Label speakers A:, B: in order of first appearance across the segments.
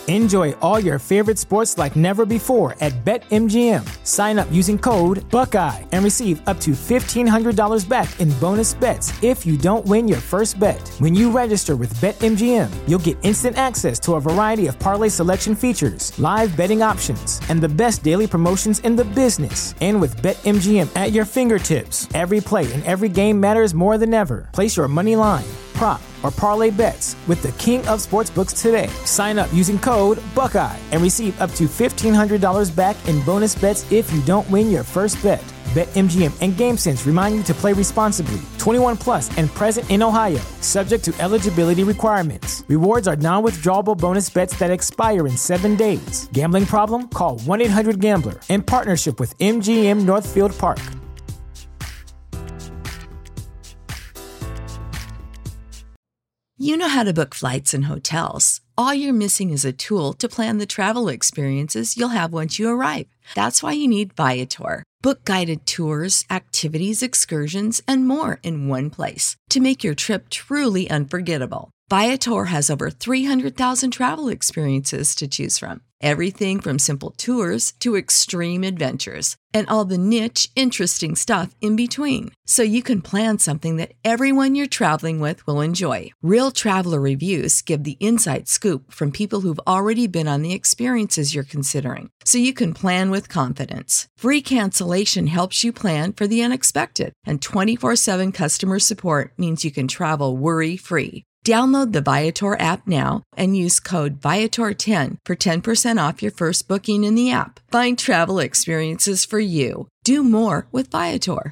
A: Enjoy all your favorite sports like never before at BetMGM. Sign up using code Buckeye and receive up to $1,500 back in bonus bets if you don't win your first bet. When you register with BetMGM, you'll get instant access to a variety of parlay selection features, live betting options, and the best daily promotions in the business. And with BetMGM at your fingertips, every play and every game matters more than ever. Place your money line, prop, or parlay bets with the king of sportsbooks today. Sign up using code Buckeye and receive up to $1,500 back in bonus bets if you don't win your first bet. BetMGM and GameSense remind you to play responsibly. 21 plus and present in Ohio, subject to eligibility requirements. Rewards are non-withdrawable bonus bets that expire in 7 days. Gambling problem? Call 1-800-GAMBLER. In partnership with MGM Northfield Park.
B: You know how to book flights and hotels. All you're missing is a tool to plan the travel experiences you'll have once you arrive. That's why you need Viator. Book guided tours, activities, excursions, and more in one place to make your trip truly unforgettable. Viator has over 300,000 travel experiences to choose from. Everything from simple tours to extreme adventures and all the niche, interesting stuff in between. So you can plan something that everyone you're traveling with will enjoy. Real traveler reviews give the inside scoop from people who've already been on the experiences you're considering. So you can plan with confidence. Free cancellation helps you plan for the unexpected. And 24/7 customer support means you can travel worry-free. Download the Viator app now and use code Viator10 for 10% off your first booking in the app. Find travel experiences for you. Do more with Viator.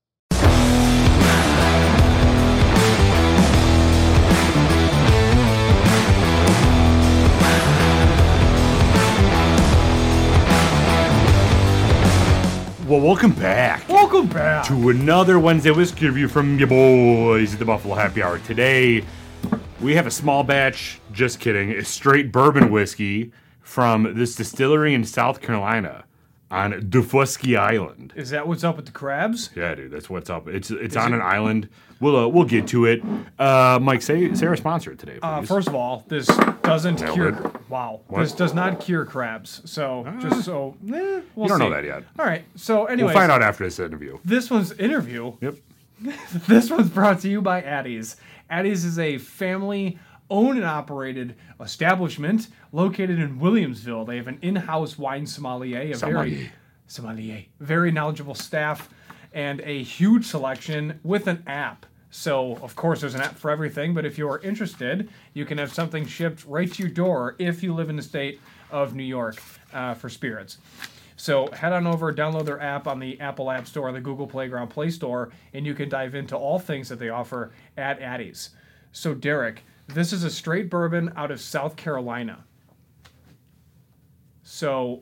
C: Well, welcome back.
D: Welcome back
C: to another Wednesday whiskey review from your boys at the Buffalo Happy Hour. Today, we have a small batch, just kidding, a straight bourbon whiskey from this distillery in South Carolina on Daufuskie Island.
D: Is that what's up with the crabs?
C: Yeah, dude, that's what's up. It's on an island. We'll get to it. Mike, say our sponsor today, please.
D: First of all, this doesn't cure. Wow, what? This does not cure crabs. So we'll
C: you don't
D: see.
C: know that yet.
D: All right. So anyway,
C: we'll find out after this interview.
D: This one's interview.
C: Yep.
D: This one's brought to you by Addie's. Addie's is a family-owned and operated establishment located in Williamsville. They have an in-house wine sommelier, very knowledgeable staff, and a huge selection with an app. So, of course, there's an app for everything, but if you are interested, you can have something shipped right to your door if you live in the state of New York for spirits. So head on over, download their app on the Apple App Store, the Google Playground Play Store, and you can dive into all things that they offer at Addie's. So, Derek, this is a straight bourbon out of South Carolina. So,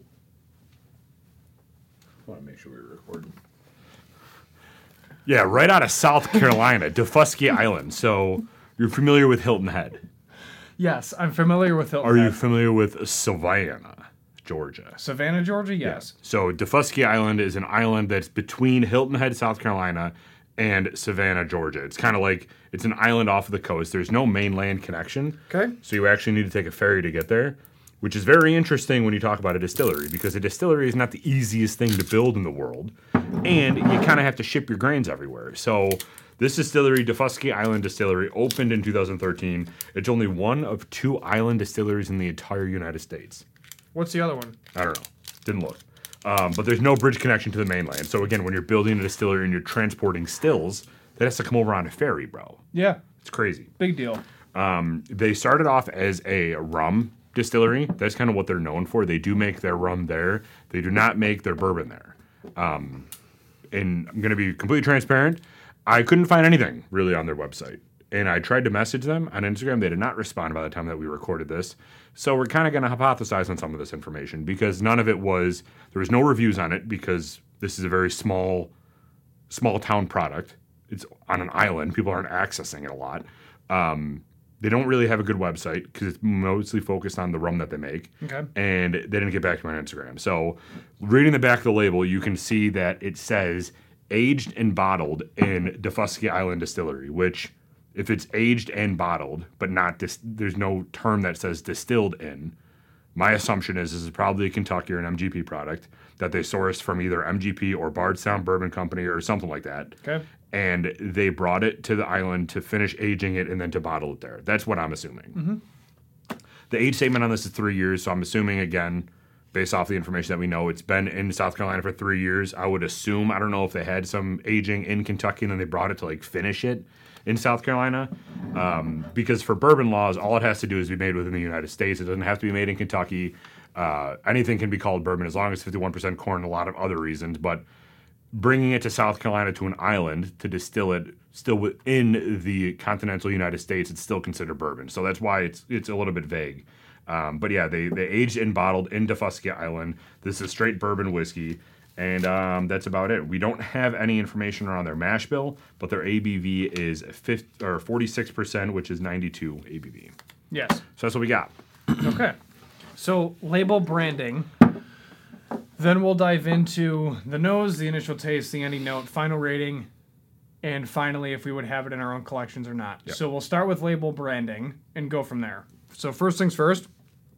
C: I want to make sure we're recording. Yeah, right out of South Carolina, Daufuskie Island. So, you're familiar with Hilton Head?
D: Yes, I'm familiar with Hilton
C: Head. Are you
D: Head.
C: familiar with Savannah, Georgia?
D: Savannah, Georgia, yes.
C: Yeah. So, Daufuskie Island is an island that's between Hilton Head, South Carolina, and Savannah, Georgia. It's kind of like, it's an island off of the coast. There's no mainland connection.
D: Okay.
C: So, you actually need to take a ferry to get there, which is very interesting when you talk about a distillery, because a distillery is not the easiest thing to build in the world, and you kind of have to ship your grains everywhere. So this distillery, Daufuskie Island Distillery, opened in 2013. It's only one of 2 island distilleries in the entire United States.
D: What's the other one?
C: I don't know. Didn't look. But there's no bridge connection to the mainland. So again, when you're building a distillery and you're transporting stills, that has to come over on a ferry, bro.
D: Yeah.
C: It's crazy.
D: Big deal.
C: They started off as a rum distillery. That's kind of what they're known for. They do make their rum there. They do not make their bourbon there. And I'm going to be completely transparent. I couldn't find anything really on their website. And I tried to message them on Instagram. They did not respond by the time that we recorded this. So we're kind of going to hypothesize on some of this information because none of it was, there was no reviews on it because this is a very small town product. It's on an island. People aren't accessing it a lot. They don't really have a good website because it's mostly focused on the rum that they make.
D: Okay.
C: And they didn't get back to me on Instagram. So reading the back of the label, you can see that it says aged and bottled in Daufuskie Island Distillery, which if it's aged and bottled, but not there's no term that says distilled in, My assumption is this is probably a Kentucky or an MGP product that they sourced from either MGP or Bardstown Bourbon Company or something like that.
D: Okay.
C: And they brought it to the island to finish aging it and then to bottle it there. That's what I'm assuming. The age statement on this is 3 years, so I'm assuming, again, based off the information that we know, it's been in South Carolina for 3 years. I would assume, I don't know if they had some aging in Kentucky and then they brought it to like finish it in South Carolina. Because for bourbon laws, all it has to do is be made within the United States. It doesn't have to be made in Kentucky. Anything can be called bourbon as long as 51% corn and a lot of other reasons. But bringing it to South Carolina to an island to distill it still within the continental United States, it's still considered bourbon. So that's why it's a little bit vague. But yeah, they aged and bottled in Daufuskia Island. This is straight bourbon whiskey. And that's about it. We don't have any information around their mash bill, but their ABV is 46%, which is 92 ABV.
D: Yes.
C: So that's what we got.
D: Okay. So label branding. Then we'll dive into the nose, the initial taste, the ending note, final rating, and finally if we would have it in our own collections or not.
C: Yep.
D: So we'll start with label branding and go from there. So first things first.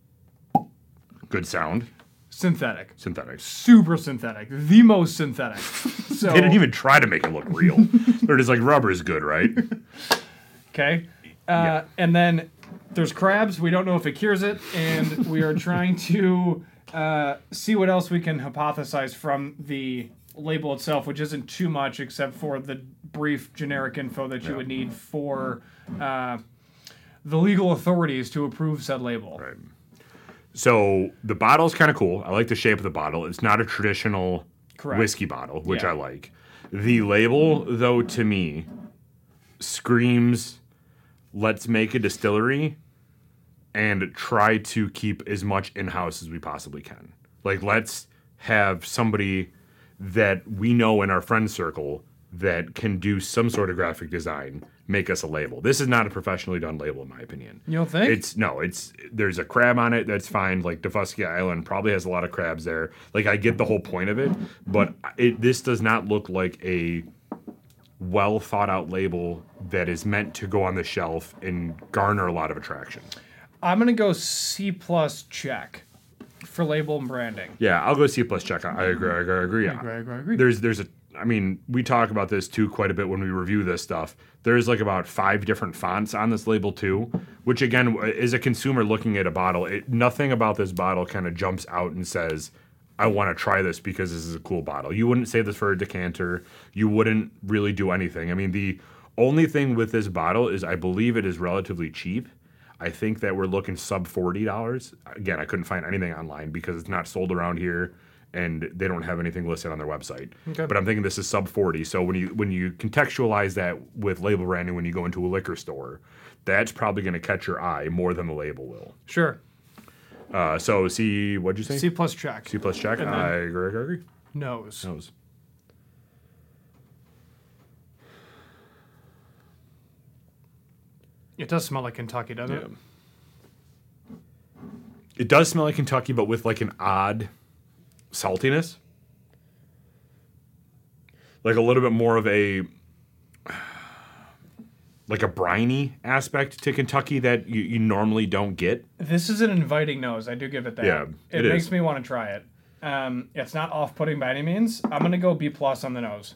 C: Good sound.
D: Synthetic.
C: Synthetic.
D: Super synthetic. The most synthetic. So
C: They didn't even try to make it look real. They're just like, rubber is good, right?
D: Okay.
C: Yeah.
D: And then there's crabs. We don't know if it cures it. And we are trying to see what else we can hypothesize from the label itself, which isn't too much except for the brief generic info that you would need for the legal authorities to approve said label.
C: Right. So the bottle's kind of cool. I like the shape of the bottle. It's not a traditional
D: Correct.
C: whiskey bottle, which
D: Yeah.
C: I like. The label, though, to me, screams, let's make a distillery and try to keep as much in-house as we possibly can. Like, let's have somebody that we know in our friend circle that can do some sort of graphic design make us a label. This is not a professionally done label, in my opinion.
D: You don't think?
C: There's a crab on it, that's fine. Like, Daufuskia Island probably has a lot of crabs there. Like, I get the whole point of it, but this does not look like a well thought out label that is meant to go on the shelf and garner a lot of attraction.
D: I'm going to go C+ check for label and branding.
C: Yeah, I'll go C+ check. I agree.
D: I agree.
C: I mean, we talk about this too quite a bit when we review this stuff. There's like about 5 different fonts on this label too, which again, as a consumer looking at a bottle, nothing about this bottle kind of jumps out and says, I want to try this because this is a cool bottle. You wouldn't say this for a decanter. You wouldn't really do anything. I mean, the only thing with this bottle is I believe it is relatively cheap. I think that we're looking sub $40. Again, I couldn't find anything online because it's not sold around here and they don't have anything listed on their website.
D: Okay.
C: But I'm thinking this is sub 40. So when you contextualize that with label branding when you go into a liquor store, that's probably going to catch your eye more than the label will.
D: Sure.
C: So C, what'd you say?
D: C+ check.
C: C+ check.
D: And then
C: I agree.
D: Nose.
C: Nose.
D: It does smell like Kentucky, doesn't it?
C: It does smell like Kentucky, but with like an odd saltiness. Like a little bit more of a like a briny aspect to Kentucky that you normally don't get.
D: This is an inviting nose. I do give it that.
C: Yeah,
D: it
C: it
D: makes
C: is.
D: me want to try it. It's not off-putting by any means. I'm going to go B+ on the nose.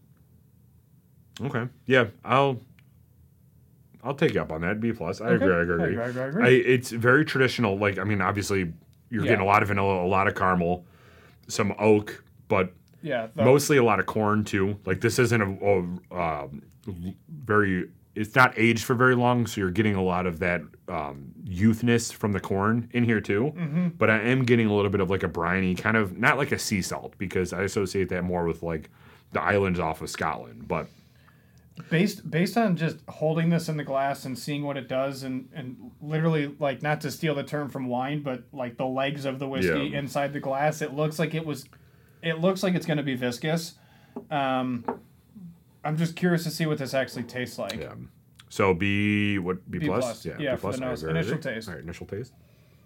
C: Okay. Yeah, I'll take you up on that. B+. I agree. It's very traditional. Like, I mean, obviously, you're getting a lot of vanilla, a lot of caramel, some oak, but
D: Yeah.
C: mostly a lot of corn, too. Like, this isn't a very... It's not aged for very long, so you're getting a lot of that youthness from the corn in here, too. Mm-hmm. But I am getting a little bit of, like, a briny, kind of... Not like a sea salt, because I associate that more with, like, the islands off of Scotland, but...
D: Based on just holding this in the glass and seeing what it does and literally, like, not to steal the term from wine, but like the legs of the whiskey inside the glass, it looks like it's going to be viscous. I'm just curious to see what this actually tastes like.
C: Yeah. So B plus?
D: Yeah,
C: B
D: for the nose. Initial taste.
C: All right, initial taste.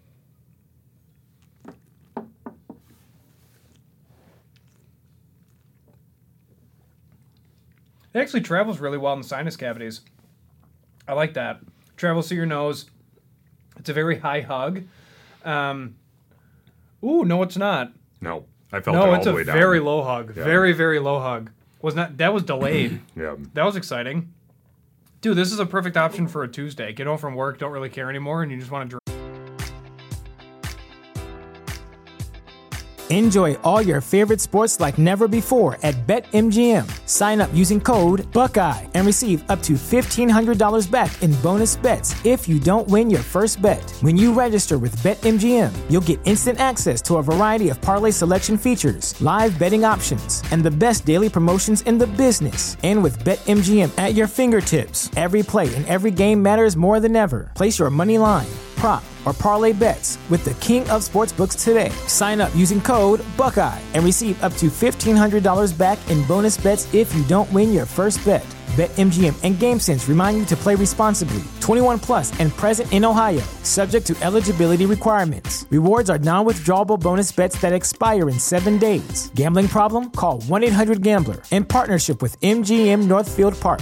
D: It actually travels really well in the sinus cavities. I like that. Travels through your nose. It's a very high hug. Ooh, no, it's not.
C: No, I felt it
D: No,
C: all
D: it's
C: the
D: a
C: way down.
D: very low hug.
C: Yeah.
D: Very, very low hug. That was delayed.
C: Yeah.
D: That was exciting. Dude, this is a perfect option for a Tuesday. Get home from work, don't really care anymore, and you just want to drink.
A: Enjoy all your favorite sports like never before at BetMGM. Sign up using code Buckeye and receive up to $1,500 back in bonus bets if you don't win your first bet. When you register with BetMGM, you'll get instant access to a variety of parlay selection features, live betting options, and the best daily promotions in the business. And with BetMGM at your fingertips, every play and every game matters more than ever. Place your money line, prop, or parlay bets with the king of sportsbooks today. Sign up using code Buckeye and receive up to $1,500 back in bonus bets if you don't win your first bet. BetMGM and GameSense remind you to play responsibly. 21 plus and present in Ohio, subject to eligibility requirements. Rewards are non-withdrawable bonus bets that expire in 7 days. Gambling problem? Call 1-800-GAMBLER. In partnership with MGM Northfield Park.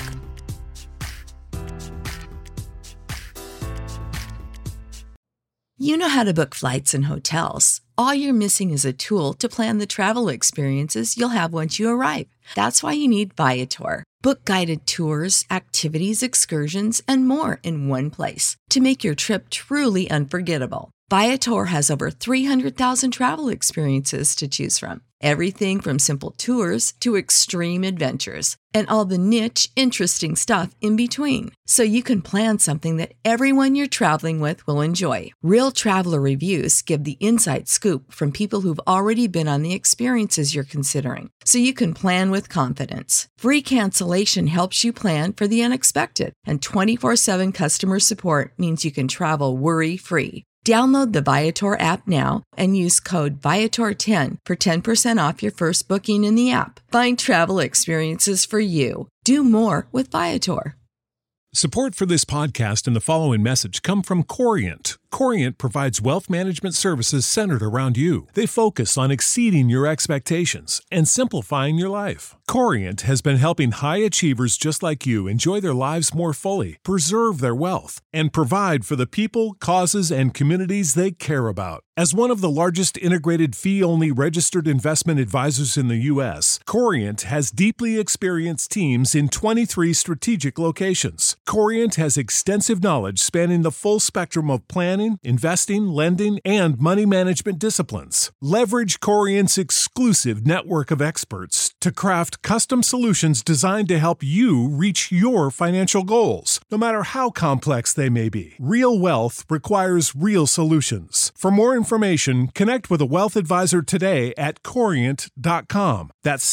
B: You know how to book flights and hotels. All you're missing is a tool to plan the travel experiences you'll have once you arrive. That's why you need Viator. Book guided tours, activities, excursions, and more in one place to make your trip truly unforgettable. Viator has over 300,000 travel experiences to choose from. Everything from simple tours to extreme adventures and all the niche, interesting stuff in between. So you can plan something that everyone you're traveling with will enjoy. Real traveler reviews give the inside scoop from people who've already been on the experiences you're considering. So you can plan with confidence. Free cancellation helps you plan for the unexpected. And 24/7 customer support means you can travel worry-free. Download the Viator app now and use code Viator10 for 10% off your first booking in the app. Find travel experiences for you. Do more with Viator.
E: Support for this podcast and the following message come from Corient. Corient provides wealth management services centered around you. They focus on exceeding your expectations and simplifying your life. Corient has been helping high achievers just like you enjoy their lives more fully, preserve their wealth, and provide for the people, causes, and communities they care about. As one of the largest integrated fee-only registered investment advisors in the U.S., Corient has deeply experienced teams in 23 strategic locations. Corient has extensive knowledge spanning the full spectrum of planning, investing, lending, and money management disciplines. Leverage Corient's exclusive network of experts to craft custom solutions designed to help you reach your financial goals, no matter how complex they may be. Real wealth requires real solutions. For more information, connect with a wealth advisor today at Corient.com. That's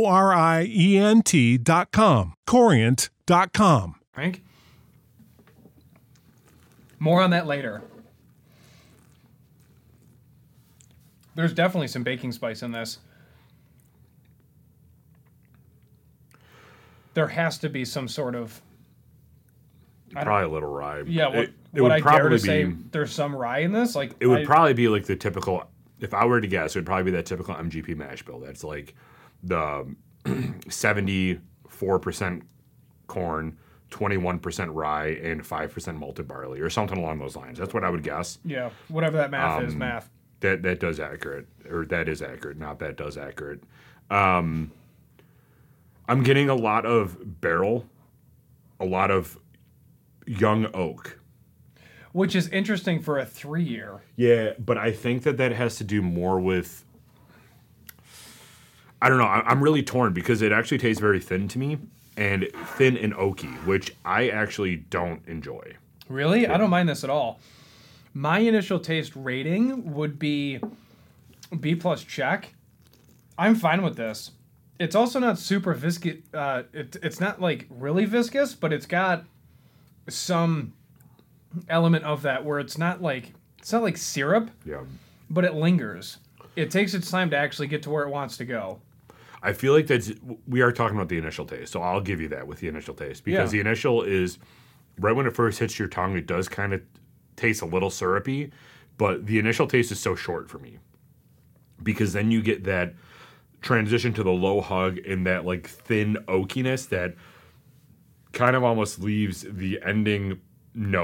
E: Corient.com. Corient.com.
D: Frank? More on that later. There's definitely some baking spice in this. There has to be some sort of...
C: Probably a little rye.
D: Yeah,
C: it
D: would
C: would
D: I dare
C: probably
D: to say
C: be.
D: there's some rye in this? Like
C: It would probably be like the typical. If I were to guess, it would probably be that typical MGP mash bill. That's like the 74% corn, 21% rye, and 5% malted barley, or something along those lines. That's what I would guess.
D: Yeah, whatever that math is, math.
C: That does accurate, or that is accurate. Not that does accurate. I'm getting a lot of barrel, a lot of young oak.
D: Which is interesting for a 3-year.
C: Yeah, but I think that has to do more with... I don't know. I'm really torn because it actually tastes very thin to me, and thin and oaky, which I actually don't enjoy.
D: Really? Yeah. I don't mind this at all. My initial taste rating would be B+ check. I'm fine with this. It's also not super viscous. It's not like really viscous, but it's got some element of that where it's not like syrup.
C: Yeah.
D: But it lingers. It takes its time to actually get to where it wants to go.
C: I feel like we are talking about the initial taste, so I'll give you that with the initial taste because the initial is right when it first hits your tongue, it does kind of taste a little syrupy, but the initial taste is so short for me because then you get that transition to the low hug and that like thin oakiness that kind of almost leaves the ending note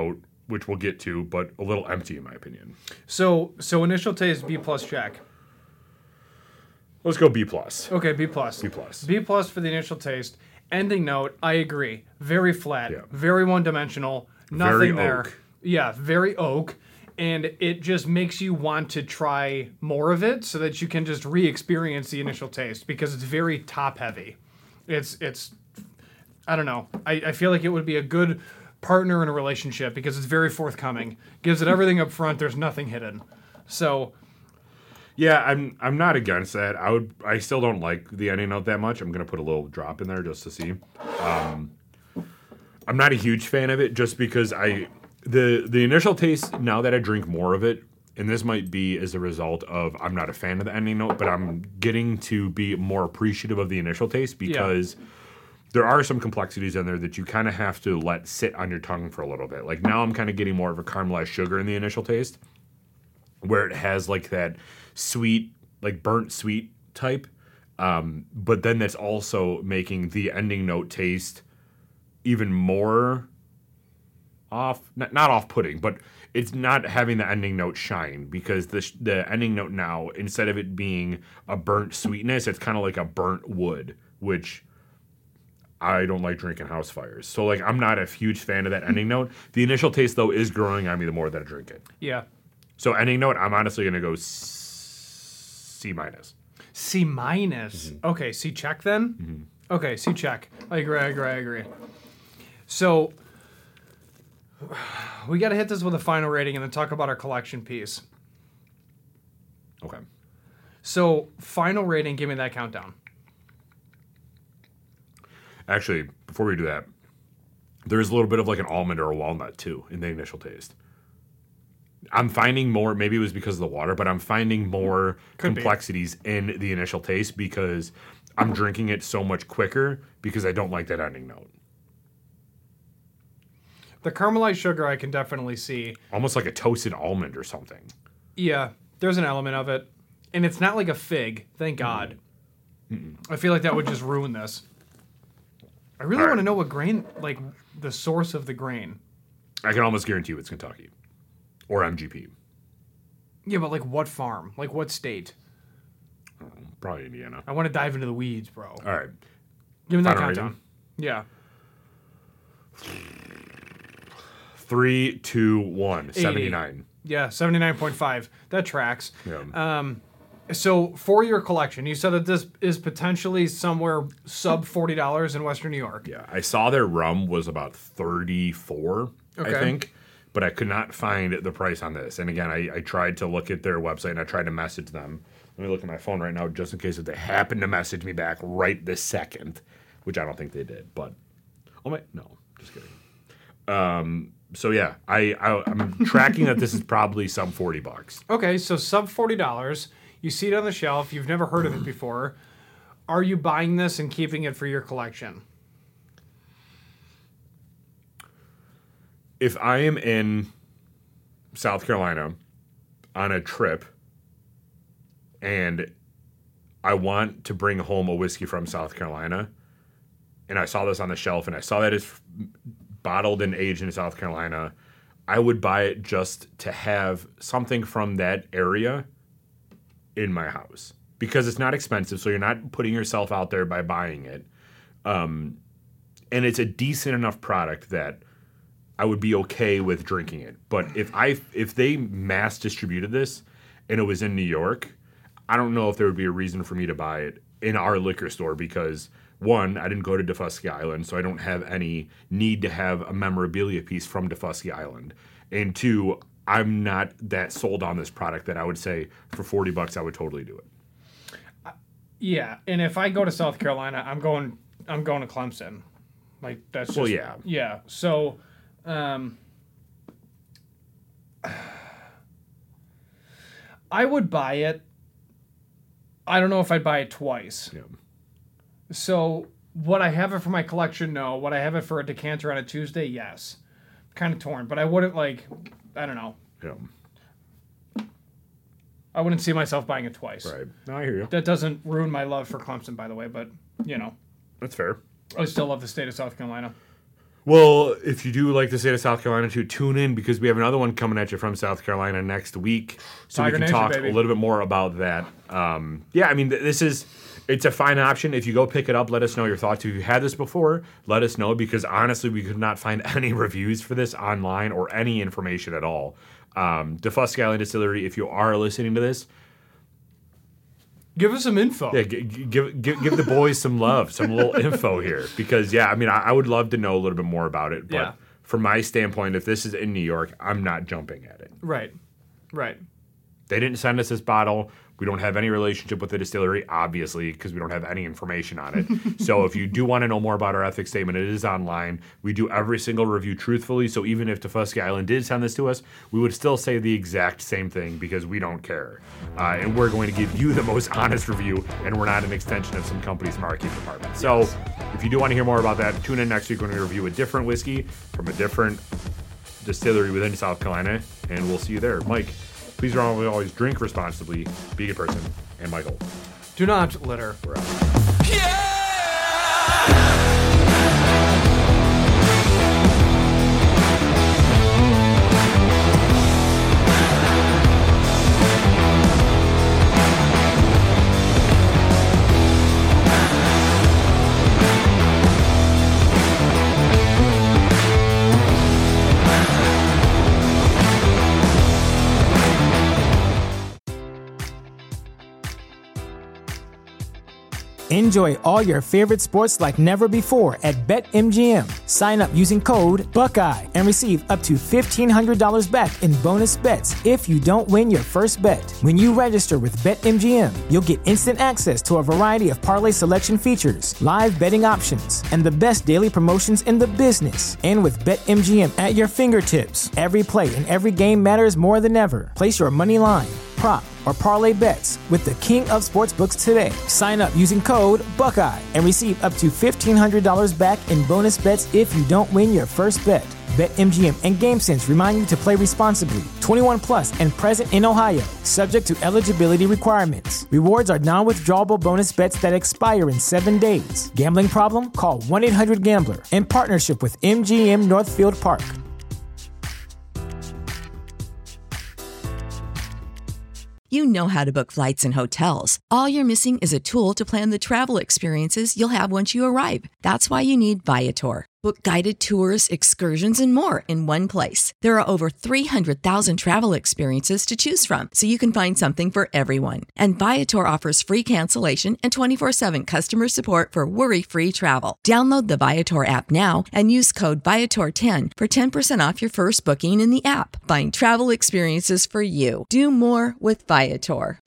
C: which we'll get to, but a little empty in my opinion.
D: So initial taste, B+ check.
C: Let's go B+.
D: Okay, B+.
C: B+.
D: B+ for the initial taste. Ending note, I agree. Very flat,
C: Yeah.
D: very one-dimensional, nothing
C: Very
D: there.
C: oak.
D: Yeah, very oak. And it just makes you want to try more of it so that you can just re-experience the initial taste because it's very top-heavy. It's I don't know. I feel like it would be a good partner in a relationship because it's very forthcoming. Gives it everything up front. There's nothing hidden. So...
C: Yeah, I'm not against that. I still don't like the ending note that much. I'm gonna put a little drop in there just to see. I'm not a huge fan of it just because the initial taste, now that I drink more of it, and this might be as a result of I'm not a fan of the ending note, but I'm getting to be more appreciative of the initial taste because there are some complexities in there that you kind of have to let sit on your tongue for a little bit. Like now I'm kind of getting more of a caramelized sugar in the initial taste where it has like that sweet, like burnt sweet type. But then that's also making the ending note taste even more not off-putting, but it's not having the ending note shine because the ending note now, instead of it being a burnt sweetness, it's kind of like a burnt wood, which I don't like drinking house fires. So like I'm not a huge fan of that ending note. The initial taste though is growing on me the more that I drink it.
D: Yeah.
C: So ending note, I'm honestly going to go C-.
D: C-. Okay, C check then? Okay, C check. I agree. So, we got to hit this with a final rating and then talk about our collection piece.
C: Okay.
D: So, final rating, give me that countdown.
C: Actually, before we do that, there's a little bit of like an almond or a walnut too in the initial taste. I'm finding more, maybe it was because of the water, but I'm finding more complexities in the initial taste because I'm drinking it so much quicker because I don't like that ending note.
D: The caramelized sugar I can definitely see.
C: Almost like a toasted almond or something.
D: Yeah, there's an element of it. And it's not like a fig, thank God. I feel like that would just ruin this. I really want to know what grain, like the source of the grain.
C: I can almost guarantee you it's Kentucky. Or MGP.
D: Yeah, but like what farm? Like what state?
C: Probably Indiana.
D: I want to dive into the weeds, bro.
C: All right.
D: Give me that
C: Final
D: countdown. Yeah.
C: 3, 2, 1.
D: 80.
C: 79.
D: Yeah, 79.5. That tracks.
C: Yeah.
D: So for your collection, you said that this is potentially somewhere sub $40 in Western New York.
C: Yeah. I saw their rum was about 34,
D: Okay.
C: I think. But I could not find the price on this. And again, I tried to look at their website and I tried to message them. Let me look at my phone right now just in case if they happen to message me back right this second, which I don't think they did. But, no, just kidding. So yeah, I'm tracking that this is probably sub $40.
D: Okay, so sub $40. You see it on the shelf. You've never heard of it before. Are you buying this and keeping it for your collection?
C: If I am in South Carolina on a trip and I want to bring home a whiskey from South Carolina and I saw this on the shelf and I saw that it's bottled and aged in South Carolina, I would buy it just to have something from that area in my house because it's not expensive, so you're not putting yourself out there by buying it. And it's a decent enough product that I would be okay with drinking it. But if they mass distributed this and it was in New York, I don't know if there would be a reason for me to buy it in our liquor store because, one, I didn't go to Daufuskie Island, so I don't have any need to have a memorabilia piece from Daufuskie Island. And two, I'm not that sold on this product that I would say for $40 I would totally do it.
D: Yeah, and if I go to South Carolina, I'm going to Clemson. Like that's just,
C: Well, yeah.
D: Yeah. So I would buy it. I don't know if I'd buy it twice.
C: Yeah.
D: So would I have it for my collection? No. Would I have it for a decanter on a Tuesday? Yes. Kind of torn, but I wouldn't I don't know.
C: Yeah.
D: I wouldn't see myself buying it twice.
C: Right. No, I hear you.
D: That doesn't ruin my love for Clemson, by the way, but,
C: That's fair.
D: I still love the state of South Carolina.
C: Well, if you do like the state of South Carolina, tune in because we have another one coming at you from South Carolina next week. So
D: Tiger
C: we can
D: Nation,
C: talk
D: baby.
C: a little bit more about that. Yeah, I mean, it's a fine option. If you go pick it up, let us know your thoughts. If you had this before, let us know because honestly, we could not find any reviews for this online or any information at all. DeFusc Island Distillery, if you are listening to this,
D: Give us some info.
C: yeah, give the boys some love, some little info here. Because, yeah, I mean, I would love to know a little bit more about it. But
D: Yeah.
C: from my standpoint, if this is in New York, I'm not jumping at it.
D: Right.
C: They didn't send us this bottle. We don't have any relationship with the distillery, obviously, because we don't have any information on it. So if you do want to know more about our ethics statement, it is online. We do every single review truthfully. So even if DeFusc Island did send this to us, we would still say the exact same thing because we don't care. And we're going to give you the most honest review, and we're not an extension of some company's marketing department. So if you do want to hear more about that, tune in next week when we review a different whiskey from a different distillery within South Carolina, and we'll see you there. Mike, please remember always drink responsibly, be a good person, and Michael,
D: Do not litter.
C: we're out.
A: Enjoy all your favorite sports like never before at BetMGM. Sign up using code Buckeye and receive up to $1,500 back in bonus bets if you don't win your first bet. When you register with BetMGM, you'll get instant access to a variety of parlay selection features, live betting options, and the best daily promotions in the business. And with BetMGM at your fingertips, every play and every game matters more than ever. Place your money line, prop, or parlay bets with the king of sportsbooks today. Sign up using code Buckeye and receive up to $1,500 back in bonus bets if you don't win your first bet. BetMGM and GameSense remind you to play responsibly. 21 plus and present in Ohio, subject to eligibility requirements. Rewards are non-withdrawable bonus bets that expire in 7 days. Gambling problem? Call 1-800-GAMBLER in partnership with MGM Northfield Park.
B: You know how to book flights and hotels. All you're missing is a tool to plan the travel experiences you'll have once you arrive. That's why you need Viator. Book guided tours, excursions, and more in one place. There are over 300,000 travel experiences to choose from, so you can find something for everyone. And Viator offers free cancellation and 24/7 customer support for worry-free travel. Download the Viator app now and use code Viator10 for 10% off your first booking in the app. Find travel experiences for you. Do more with Viator.